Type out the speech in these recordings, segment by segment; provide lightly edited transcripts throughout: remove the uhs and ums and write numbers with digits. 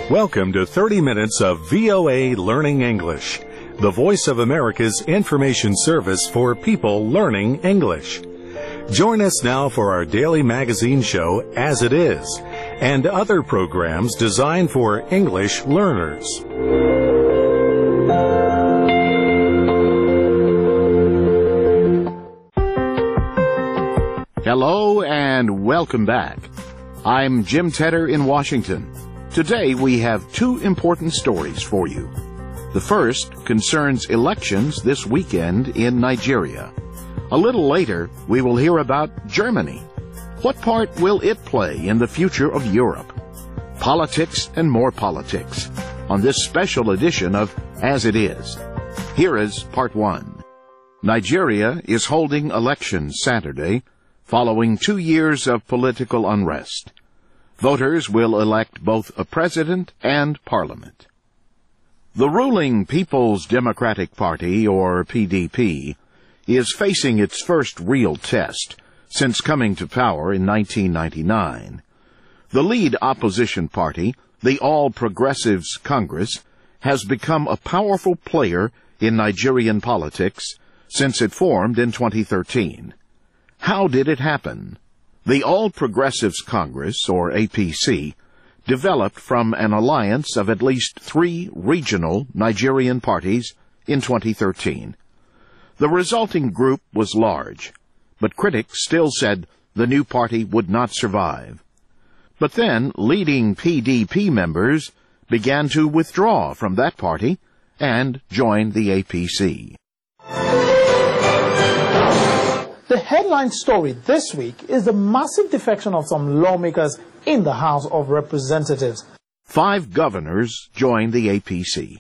Welcome to 30 minutes of VOA Learning English, the Voice of America's information service for people learning English. Join us now for our daily magazine show, As It Is, and other programs designed for English learners. Hello and welcome back. I'm Jim Tedder in Washington. Today we have two important stories for you. The first concerns elections this weekend in Nigeria. A little later, we will hear about Germany. What part will it play in the future of Europe? Politics and more politics on this special edition of As It Is. Here is part one. Nigeria is holding elections Saturday following 2 years of political unrest. Voters will elect both a president and parliament. The ruling People's Democratic Party, or PDP, is facing its first real test since coming to power in 1999. The lead opposition party, the All Progressives Congress, has become a powerful player in Nigerian politics since it formed in 2013. How did it happen? The All Progressives Congress, or APC, developed from an alliance of at least 3 regional Nigerian parties in 2013. The resulting group was large, but critics still said the new party would not survive. But then leading PDP members began to withdraw from that party and join the APC. The headline story this week is the massive defection of some lawmakers in the House of Representatives. 5 governors joined the APC.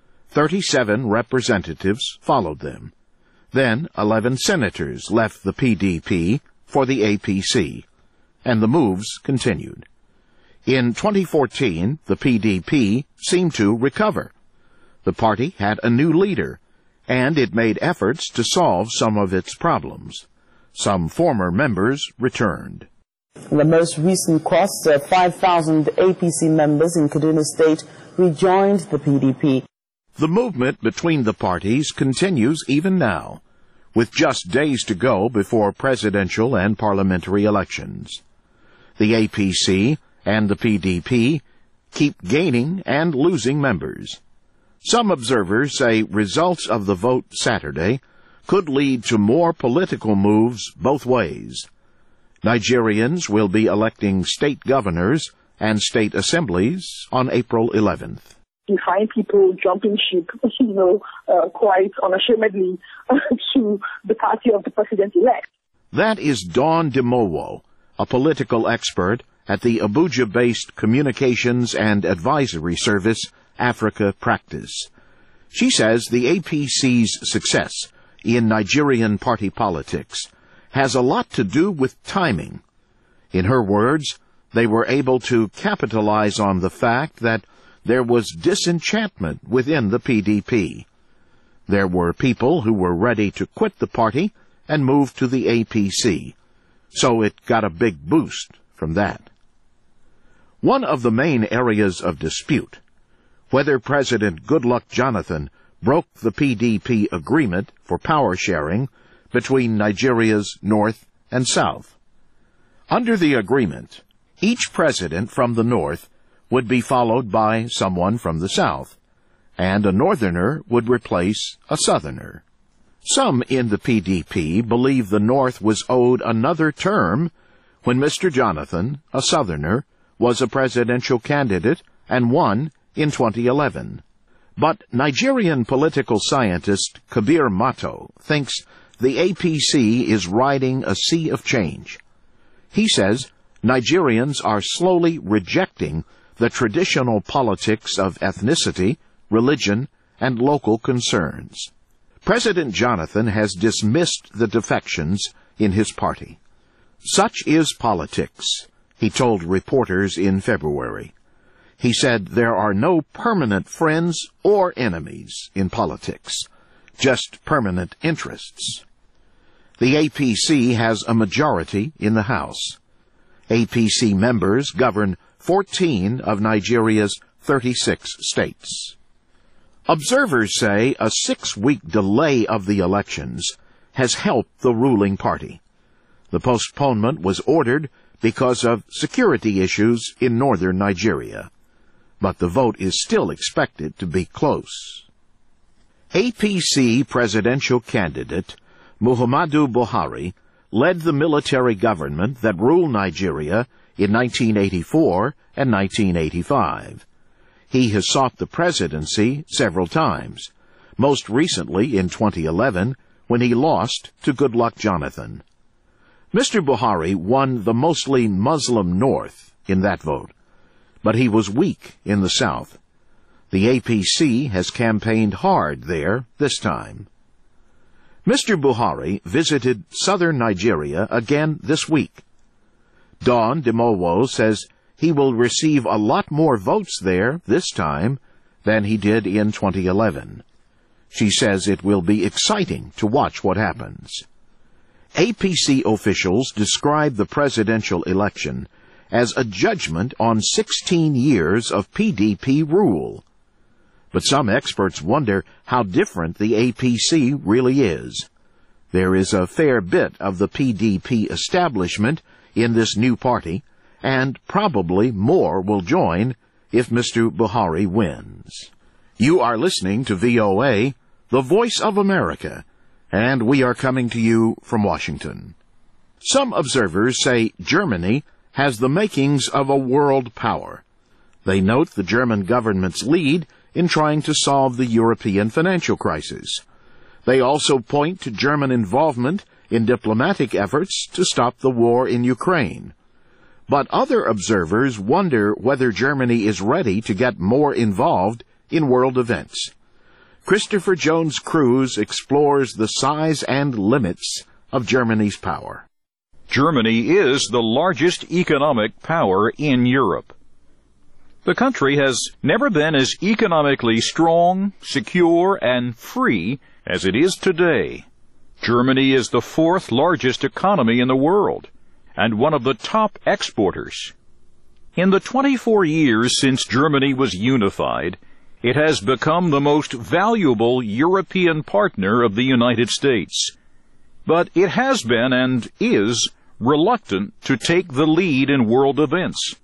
37 representatives followed them. Then 11 senators left the PDP for the APC, and the moves continued. In 2014, the PDP seemed to recover. The party had a new leader, and it made efforts to solve some of its problems. Some former members returned. In the most recent course, 5,000 APC members in Kaduna State rejoined the PDP. The movement between the parties continues even now, with just days to go before presidential and parliamentary elections. The APC and the PDP keep gaining and losing members. Some observers say results of the vote Saturday could lead to more political moves both ways. Nigerians will be electing state governors and state assemblies on April 11th. You find people jumping ship, quite unashamedly to the party of the president-elect. That is Dawn Demowo, a political expert at the Abuja-based Communications and Advisory Service, Africa Practice. She says the APC's success in Nigerian party politics has a lot to do with timing. In her words, they were able to capitalize on the fact that there was disenchantment within the PDP. There were people who were ready to quit the party and move to the APC, so it got a big boost from that. One of the main areas of dispute, whether President Goodluck Jonathan broke the PDP agreement for power sharing between Nigeria's North and South. Under the agreement, each president from the North would be followed by someone from the South, and a Northerner would replace a Southerner. Some in the PDP believe the North was owed another term when Mr. Jonathan, a Southerner, was a presidential candidate and won in 2011. But Nigerian political scientist Kabir Mato thinks the APC is riding a sea of change. He says Nigerians are slowly rejecting the traditional politics of ethnicity, religion, and local concerns. President Jonathan has dismissed the defections in his party. Such is politics, he told reporters in February. He said there are no permanent friends or enemies in politics, just permanent interests. The APC has a majority in the House. APC members govern 14 of Nigeria's 36 states. Observers say a 6-week delay of the elections has helped the ruling party. The postponement was ordered because of security issues in northern Nigeria, but the vote is still expected to be close. APC presidential candidate Muhammadu Buhari led the military government that ruled Nigeria in 1984 and 1985. He has sought the presidency several times, most recently in 2011 when he lost to Goodluck Jonathan. Mr. Buhari won the mostly Muslim North in that vote, but he was weak in the South. The APC has campaigned hard there this time. Mr. Buhari visited southern Nigeria again this week. Dawn Demowo says he will receive a lot more votes there this time than he did in 2011. She says it will be exciting to watch what happens. APC officials describe the presidential election as a judgment on 16 years of PDP rule. But some experts wonder how different the APC really is. There is a fair bit of the PDP establishment in this new party, and probably more will join if Mr. Buhari wins. You are listening to VOA, the Voice of America, and we are coming to you from Washington. Some observers say Germany has the makings of a world power. They note the German government's lead in trying to solve the European financial crisis. They also point to German involvement in diplomatic efforts to stop the war in Ukraine. But other observers wonder whether Germany is ready to get more involved in world events. Christopher Jones Cruz explores the size and limits of Germany's power. Germany is the largest economic power in Europe. The country has never been as economically strong, secure, and free as it is today. Germany is the 4th largest economy in the world, and one of the top exporters. In the 24 years since Germany was unified, it has become the most valuable European partner of the United States. But it has been and is reluctant to take the lead in world events.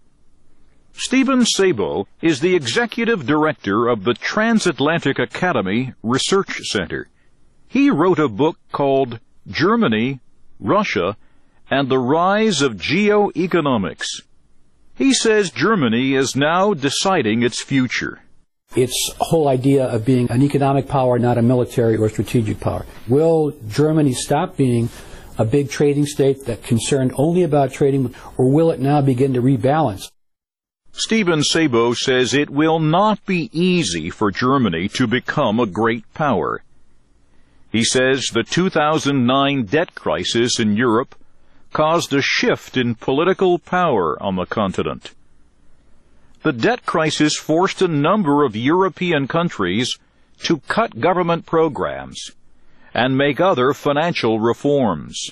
Stephen Sabo is the executive director of the Transatlantic Academy Research Center. He wrote a book called Germany, Russia, and the Rise of Geoeconomics. He says Germany is now deciding its future. Its whole idea of being an economic power, not a military or strategic power. Will Germany stop being a big trading state that concerned only about trading, or will it now begin to rebalance? Stephen Sabo says it will not be easy for Germany to become a great power. He says the 2009 debt crisis in Europe caused a shift in political power on the continent. The debt crisis forced a number of European countries to cut government programs and make other financial reforms.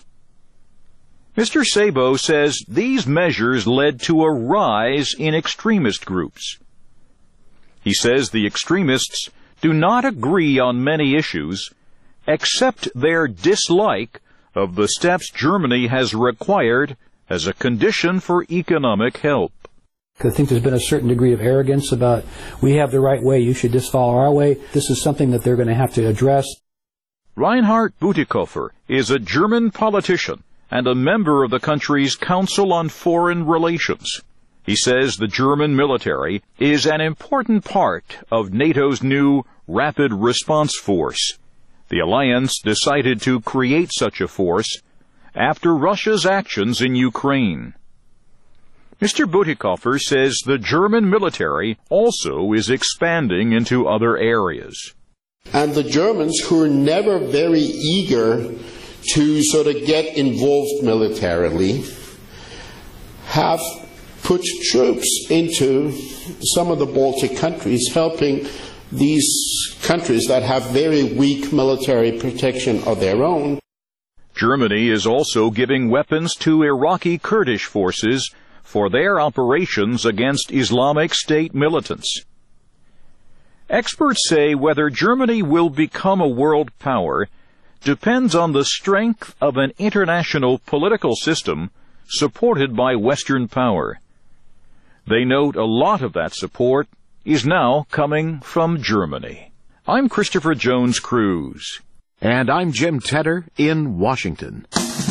Mr. Sabo says these measures led to a rise in extremist groups. He says the extremists do not agree on many issues, except their dislike of the steps Germany has required as a condition for economic help. I think there's been a certain degree of arrogance about, we have the right way, you should just follow our way. This is something that they're going to have to address. Reinhard Bütikofer is a German politician and a member of the country's Council on Foreign Relations. He says the German military is an important part of NATO's new Rapid Response Force. The alliance decided to create such a force after Russia's actions in Ukraine. Mr. Bütikofer says the German military also is expanding into other areas. And the Germans, who are never very eager to sort of get involved militarily, have put troops into some of the Baltic countries, helping these countries that have very weak military protection of their own. Germany is also giving weapons to Iraqi Kurdish forces for their operations against Islamic State militants. Experts say whether Germany will become a world power depends on the strength of an international political system supported by Western power. They note a lot of that support is now coming from Germany. I'm Christopher Jones Cruz. And I'm Jim Tedder in Washington.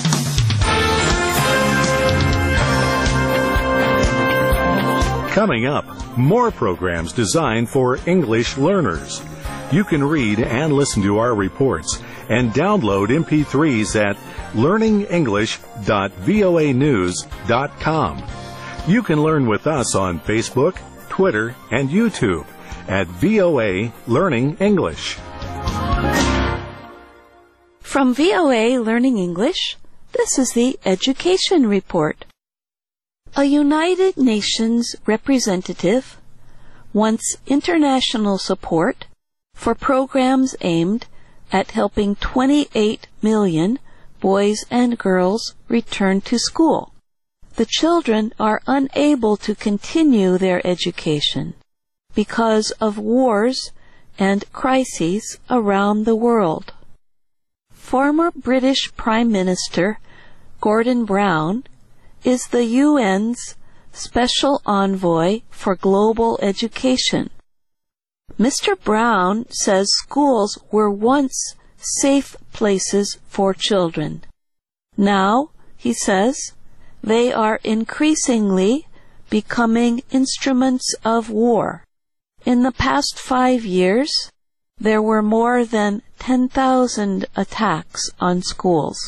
Coming up, more programs designed for English learners. You can read and listen to our reports and download MP3s at learningenglish.voanews.com. You can learn with us on Facebook, Twitter, and YouTube at VOA Learning English. From VOA Learning English, this is the Education Report. A United Nations representative wants international support for programs aimed at helping 28 million boys and girls return to school. The children are unable to continue their education because of wars and crises around the world. Former British Prime Minister Gordon Brown is the UN's Special Envoy for Global Education. Mr. Brown says schools were once safe places for children. Now, he says, they are increasingly becoming instruments of war. In the past 5 years, there were more than 10,000 attacks on schools.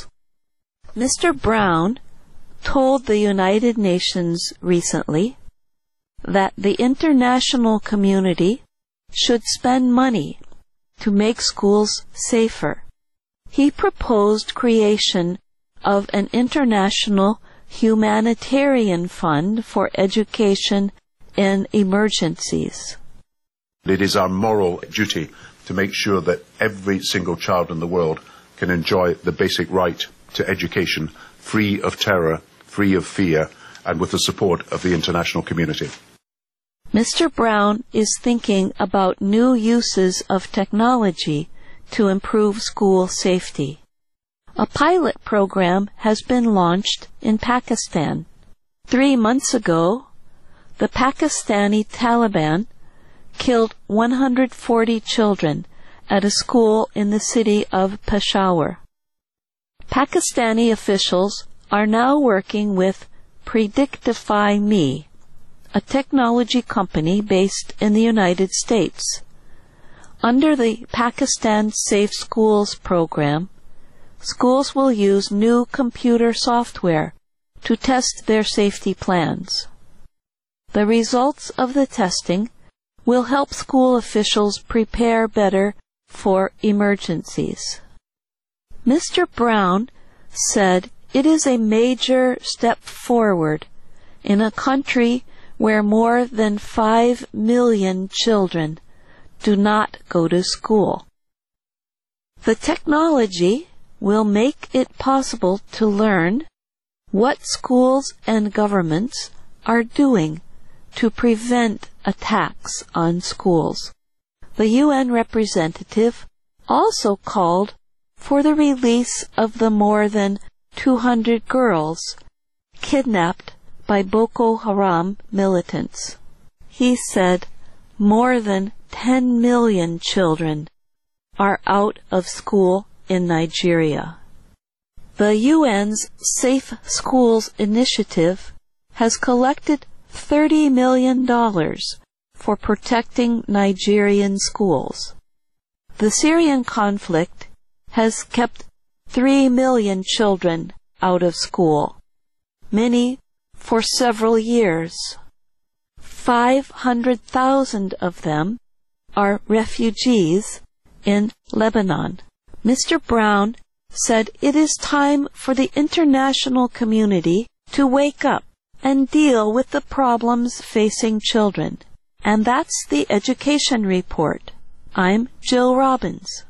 Mr. Brown told the United Nations recently that the international community should spend money to make schools safer. He proposed creation of an international humanitarian fund for education in emergencies. It is our moral duty to make sure that every single child in the world can enjoy the basic right to education, free of terror, free of fear, and with the support of the international community. Mr. Brown is thinking about new uses of technology to improve school safety. A pilot program has been launched in Pakistan. 3 months ago, the Pakistani Taliban killed 140 children at a school in the city of Peshawar. Pakistani officials are now working with Predictify Me, a technology company based in the United States. Under the Pakistan Safe Schools program, schools will use new computer software to test their safety plans. The results of the testing will help school officials prepare better for emergencies. Mr. Brown said it is a major step forward in a country where more than 5 million children do not go to school. The technology will make it possible to learn what schools and governments are doing to prevent attacks on schools. The UN representative also called for the release of the more than 200 girls kidnapped by Boko Haram militants. He said more than 10 million children are out of school in Nigeria. The UN's Safe Schools initiative has collected $30 million for protecting Nigerian schools. The Syrian conflict has kept 3 million children out of school, many for several years. 500,000 of them are refugees in Lebanon. Mr. Brown said it is time for the international community to wake up and deal with the problems facing children. And that's the Education Report. I'm Jill Robbins.